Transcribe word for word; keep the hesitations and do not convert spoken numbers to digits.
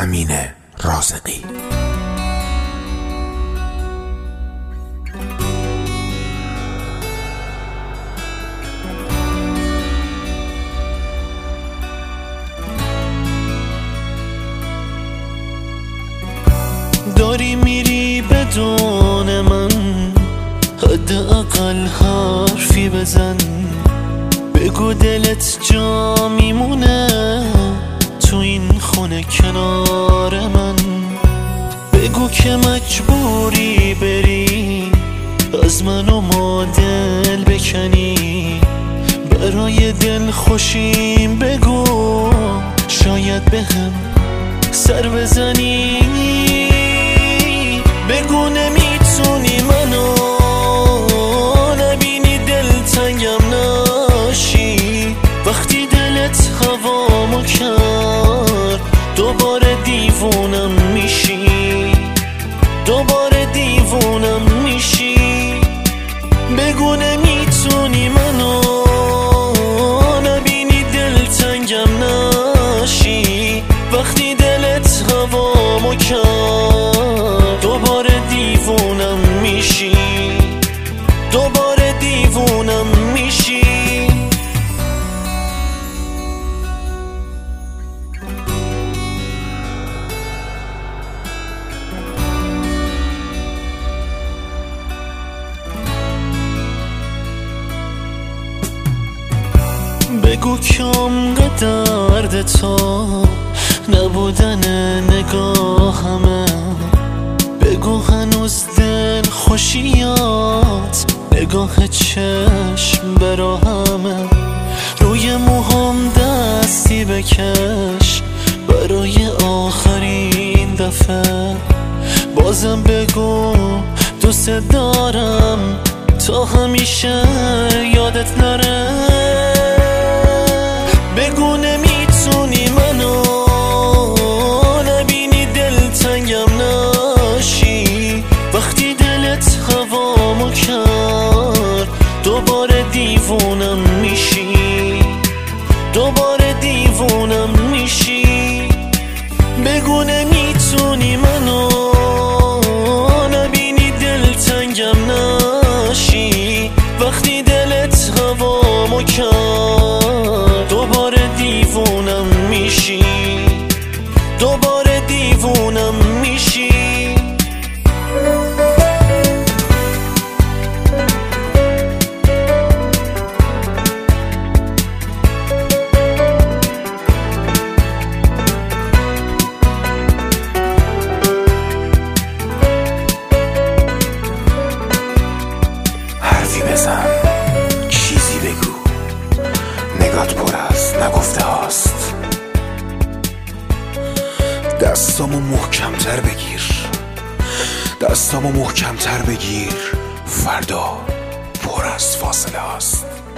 امین رازقی. داری میری بدون من، حداقل حرفی بزن، بگو دلت جا میمونه تو این خونه کنار من، بگو که مجبوری بری از من و ما دل بکنی، برای دل خوشیم بگو شاید بهم سر بزنی، بگو نمیتونی منو نبینی دلتنگم نشی، وقتی دلت هوامو کرد دوباره دیوونم میشی، دوباره دیوونم میشی، بگو نمیتونی منو نبینی دلتنگم نشی، وقتی دلت هوامو کرد دوباره دیوونم میشی، دوباره دیوونم میشی. بگو که عمق درد تو نبودن نگاهمه، بگو هنوز دل خوشیات نگاه چشم براهمه، روی موهام دستی بکش برای آخرین دفعه، بازم بگو دوست دارم تا همیشه یادت نره، بگو نمیتونی منو نبینی دلتنگم نشی، وقتی دلت هوامو کرد دوباره دیوونم میشی، دوباره دیوونم میشی، بگو نمیتونی منو نبینی دلتنگم نشی، وقتی دلت هوامو کرد دوباره دیوونم میشی، دوباره دیوونم میشی. حرفی بزن، چیزی بگو، نگات پر از نگفته هاست، دستامو محکمتر بگیر، دستامو محکمتر بگیر، فردا پر از فاصله هاست.